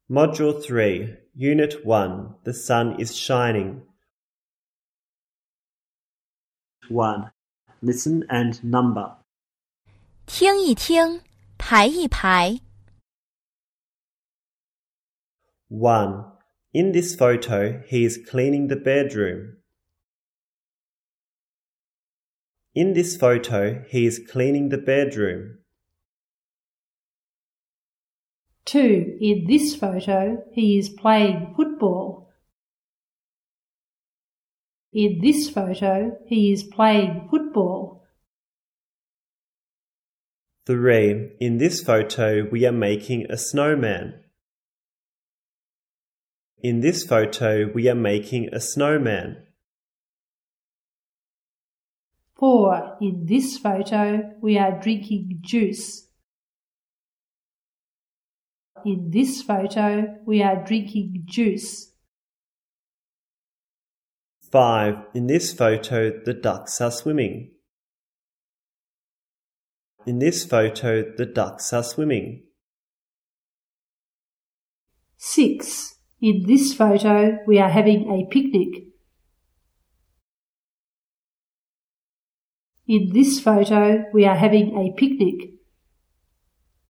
Module 3, Unit 1, The Sun is Shining. 1. Listen and number. 听一听，排一排。 1. In this photo, he is cleaning the bedroom. In this photo, he is cleaning the bedroom. 2. In this photo, he is playing football. In this photo, he is playing football. 3. In this photo, we are making a snowman. In this photo, we are making a snowman. 4. In this photo, we are drinking juice. In this photo, we are drinking juice. 5. In this photo, the ducks are swimming. In this photo, the ducks are swimming. 6. In this photo, we are having a picnic. In this photo, we are having a picnic.